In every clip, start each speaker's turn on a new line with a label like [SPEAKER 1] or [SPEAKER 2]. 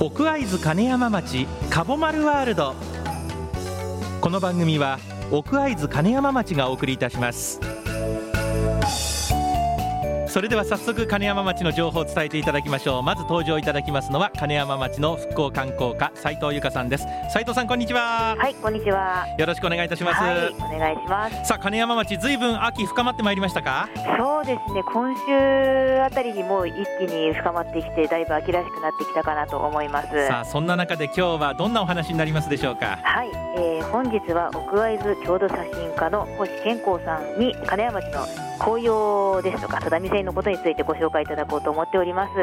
[SPEAKER 1] 奥会津金山町かぼまるワールド。この番組は奥会津金山町がお送りいたします。それでは早速金山町の情報を伝えていただきましょう。まず登場いただきますのは金山町の復興観光課斉藤由香さんです。斉藤さん、こんにちは。
[SPEAKER 2] はい、こんにちは。
[SPEAKER 1] よろしくお願いいたします。
[SPEAKER 2] はい、お願いします。
[SPEAKER 1] さあ、金山町ずいぶん秋深まってまいりましたか？
[SPEAKER 2] そうですね、今週あたりにもう一気に深まってきて、だいぶ秋らしくなってきたかなと思います。
[SPEAKER 1] さあ、そんな中で今日はどんなお話になりますでしょうか？
[SPEAKER 2] はい、本日は奥会津郷土写真家の星健康さんに金山町の紅葉ですとか只見線のことについてご紹介いただこうと思っております。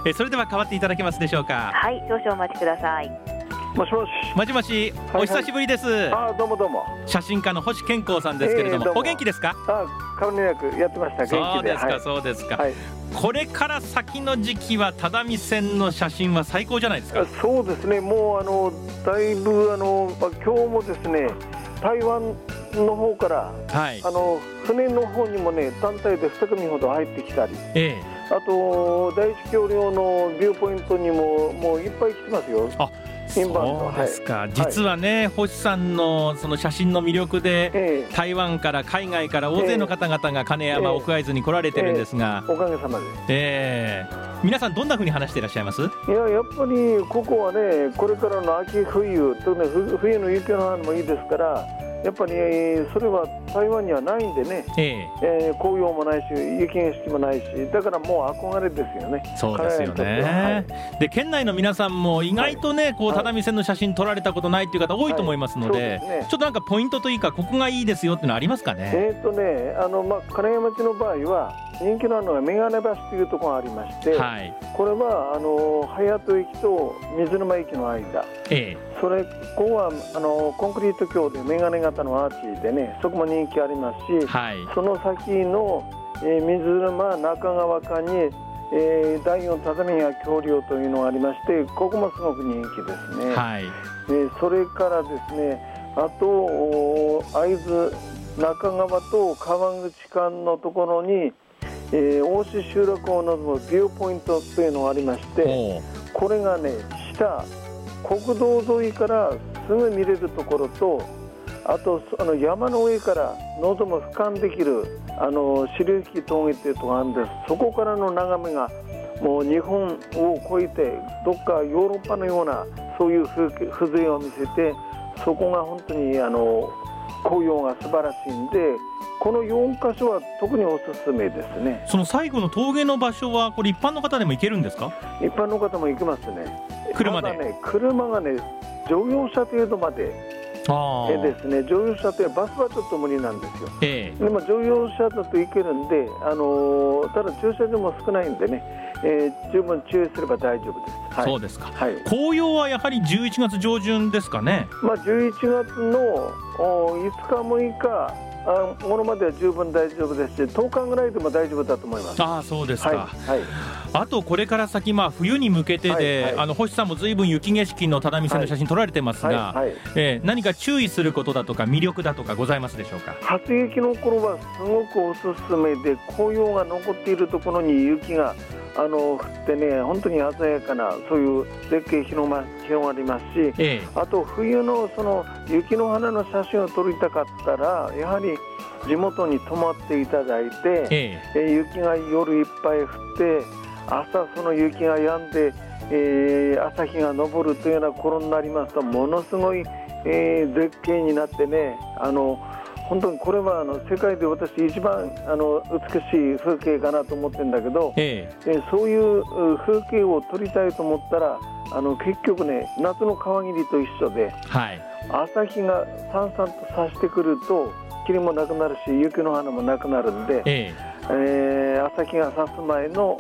[SPEAKER 1] それでは代わっていただけますでしょうか？
[SPEAKER 2] はい、少々お待ちください。
[SPEAKER 3] もしもし。
[SPEAKER 1] もしもし、お久しぶりです。
[SPEAKER 3] どうもどうも。
[SPEAKER 1] 写真家の星健康さんですけれども、お元気ですか？
[SPEAKER 3] 変わりなくやってました。元気で。
[SPEAKER 1] そうですか、そうですか、
[SPEAKER 3] はい。
[SPEAKER 1] これから先の時期は只見線の写真は最高じゃないですか？
[SPEAKER 3] そうですね、もうだいぶ今日もですね、台湾の方から、
[SPEAKER 1] はい、
[SPEAKER 3] 船の方にもね、団体で2組ほど入ってきたり、あと第一橋梁のビューポイントにももういっぱい来てますよ。
[SPEAKER 1] そうですか、はい、実はね、星さんのその写真の魅力で、台湾から海外から大勢の方々が金山、奥会津に来られてるんですが、
[SPEAKER 3] おかげさまで、
[SPEAKER 1] 皆さんどんな風に話していらっしゃいます？
[SPEAKER 3] やっぱりここはね、これからの秋冬とね、冬の雪の花もいいですから、やっぱりそれは台湾にはないんでね、紅葉もないし雪景色もないし、だからもう憧れですよね。
[SPEAKER 1] そうですよね、はい、で県内の皆さんも意外とね、こう只見線の写真撮られたことないっていう方多いと思いますので、ちょっとなんかポイントというか、ここがいいですよっていうのはありますかね？
[SPEAKER 3] 金山町の場合は人気なのは眼鏡橋というところがありまして、はい、これは隼人駅と水沼駅の間、それここはコンクリート橋で眼鏡型のアーチでね、そこも人気ありますし、はい、その先の、水沼中川間に、第4只見川橋梁というのがありまして、ここもすごく人気ですね。はい、それからですね、あと会津中川と川口間のところに大志集落を望むビューポイントというのがありまして、これがね、下国道沿いからすぐ見れるところと、あと山の上から望む俯瞰できる白雪峠というところがあるんです。そこからの眺めがもう日本を越えてどっかヨーロッパのようなそういう風情を見せて、そこが本当に紅葉が素晴らしいんで、この4カ所は特におすすめですね。
[SPEAKER 1] その最後の峠の場所はこれ一般の方でも行けるんですか？
[SPEAKER 3] 一般の方も行けますね。
[SPEAKER 1] 車で、
[SPEAKER 3] 車がね、乗用車程度までですね。乗用車ってバスはちょっと無理なんですよ。でも乗用車だと行けるんで、ただ駐車場も少ないんでね、十分注意すれば大丈夫です。はい、
[SPEAKER 1] そうですか、
[SPEAKER 3] はい、
[SPEAKER 1] 紅葉はやはり11月上旬ですかね？
[SPEAKER 3] 11月の5日6日ものまでは十分大丈夫ですし、10日ぐらいでも大丈夫だと思います。
[SPEAKER 1] そうですか、
[SPEAKER 3] はいはい、
[SPEAKER 1] あとこれから先、冬に向けてで、星さんもずいぶん雪景色の只見線の写真撮られてますが、何か注意することだとか魅力だとかございますでしょうか？
[SPEAKER 3] 初雪の頃はすごくおすすめで、紅葉が残っているところに雪が降ってね、本当に鮮やかなそういう絶景広がりますし、あと冬のその雪の花の写真を撮りたかったら、やはり地元に泊まっていただいて、雪が夜いっぱい降って朝その雪が止んで、朝日が昇るというような頃になりますと、ものすごい、絶景になってね、本当にこれは世界で私一番美しい風景かなと思ってるんだけど、そういう風景を撮りたいと思ったら結局ね、夏の川霧と一緒で、朝日がさんさんと差してくると霧もなくなるし雪の花もなくなるんで、朝日が差す前の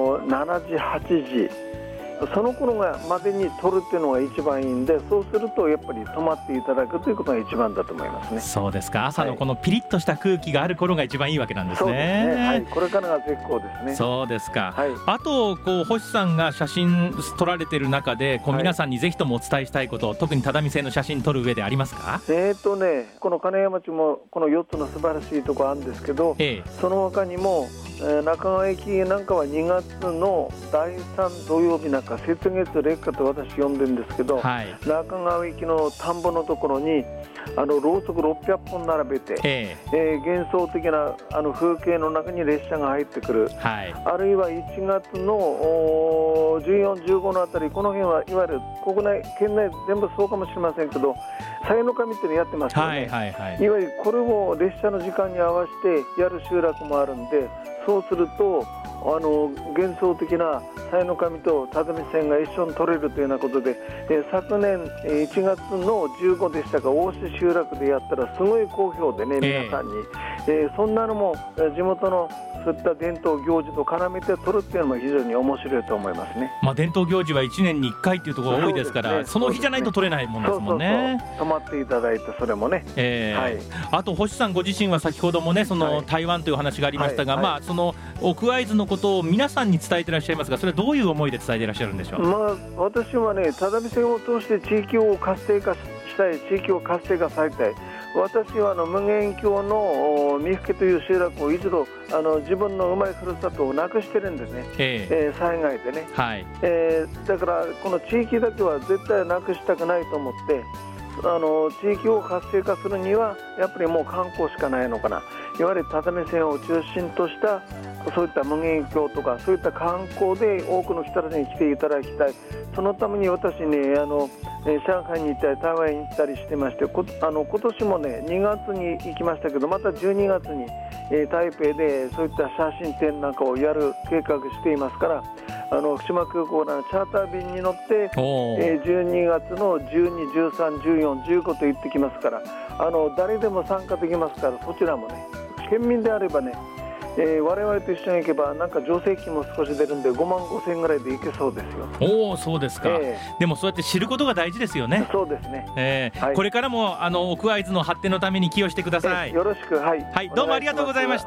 [SPEAKER 3] 7時8時その頃がまでに撮るっていうのが一番いいんで、そうするとやっぱり止まっていただくということが一番だと思いますね。
[SPEAKER 1] そうですか、朝のこのピリッとした空気がある頃が一番いいわけなんですね。
[SPEAKER 3] そうですね、はい、これからが絶好ですね。
[SPEAKER 1] そうですか、あと星さんが写真撮られてる中で皆さんにぜひともお伝えしたいこと、特に只見線の写真撮る上でありますか？
[SPEAKER 3] この金山町もこの4つの素晴らしいところあるんですけど、その他にも中川駅なんかは2月の第3土曜日なんか雪月烈火と私呼んでるんですけど、中川駅の田んぼのところにろうそく600本並べて、幻想的な風景の中に列車が入ってくる、あるいは1月の14、15のあたり、この辺はいわゆる国内県内全部そうかもしれませんけど、鞘の神っていうのやってますよね。いわゆるこれを列車の時間に合わせてやる集落もあるんで、そうすると幻想的な鞘の神と只見線が一緒に取れるというようなことで、昨年1月の15でしたが、大志集落でやったらすごい好評でね、皆さんに、そんなのも地元のそういった伝統行事と絡めて取るっていうのも非常に面白いと思いますね。
[SPEAKER 1] 伝統行事は1年に1回っていうところが多いですから、その日じゃないと取れないもんですもんね。
[SPEAKER 3] 泊まっていただいて、それもね、
[SPEAKER 1] あと星さんご自身は先ほどもね、その台湾という話がありましたが、その奥会津のことを皆さんに伝えていらっしゃいますが、それはどういう思いで伝えていらっしゃるんでしょう。
[SPEAKER 3] 私はね、只見線を通して地域を活性化したい、地域を活性化されたい。私は無限郷の三福という集落を一度自分のうまいふるさとをなくしてるんですね、災害でね、だからこの地域だけは絶対なくしたくないと思って、地域を活性化するにはやっぱりもう観光しかないのかな。いわゆる只見線を中心としたそういった無限郷とか、そういった観光で多くの人たちに来ていただきたい。そのために私ね、上海に行ったり台湾に行ったりしてまして、今年もね2月に行きましたけど、また12月に、台北でそういった写真展なんかをやる計画していますから、福島空港のチャーター便に乗って、12月の12、13、14、15と行ってきますから、誰でも参加できますから、そちらもね、県民であればね、我々と一緒に行けばなんか助成金も少し出るんで5万5千円ぐらいで行けそうですよ。
[SPEAKER 1] そうですか、でもそうやって知ることが大事ですよね。
[SPEAKER 3] そうですね、
[SPEAKER 1] これからも奥会津の発展のために寄与してください。
[SPEAKER 3] よろしく。
[SPEAKER 1] どうもありがとうございました。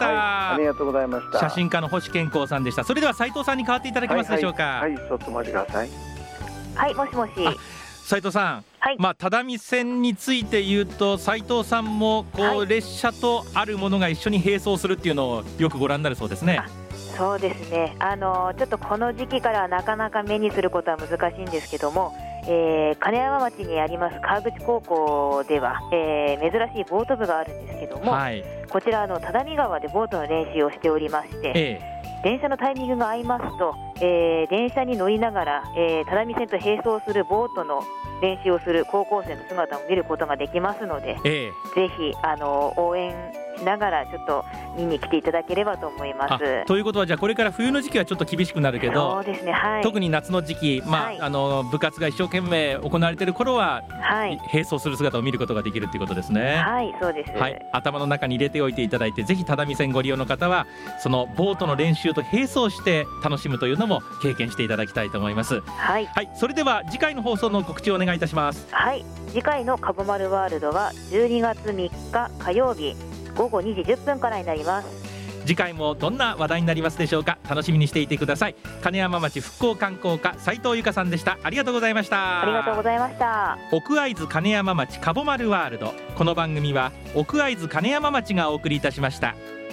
[SPEAKER 3] ありがとうございました。
[SPEAKER 1] 写真家の星健康さんでした。それでは斉藤さんに代わっていただけますでしょうか。
[SPEAKER 3] ちょっとお待ちください。
[SPEAKER 2] もしもし。
[SPEAKER 1] 斉藤さん、只見線について言うと、斉藤さんも列車とあるものが一緒に並走するっていうのをよくご覧になるそうですね。
[SPEAKER 2] そうですね、ちょっとこの時期からはなかなか目にすることは難しいんですけども、金山町にあります川口高校では、珍しいボート部があるんですけども、こちら只見川でボートの練習をしておりまして、電車のタイミングが合いますと、電車に乗りながら、只見線と並走するボートの練習をする高校生の姿を見ることができますので、ぜひ応援しながらちょっと見に来ていただければと思います。
[SPEAKER 1] ということは、じゃあこれから冬の時期はちょっと厳しくなるけど、
[SPEAKER 2] そうですね、
[SPEAKER 1] 特に夏の時期、部活が一生懸命行われている頃は、並走する姿を見ることができるということですね。
[SPEAKER 2] そうです、
[SPEAKER 1] 頭の中に入れておいていただいて、ぜひ只見線ご利用の方はそのボートの練習と並走して楽しむというのも経験していただきたいと思います。それでは次回の放送の告知をお願いいたします。
[SPEAKER 2] 次回のかぼまるワールドは12月3日火曜日午後2時10分からになります。
[SPEAKER 1] 次回もどんな話題になりますでしょうか。楽しみにしていてください。金山町復興観光課斉藤由香さんでした。ありがとうございました。
[SPEAKER 2] ありがとうございました。
[SPEAKER 1] 奥会津金山町かぼまるワールド、この番組は奥会津金山町がお送りいたしました。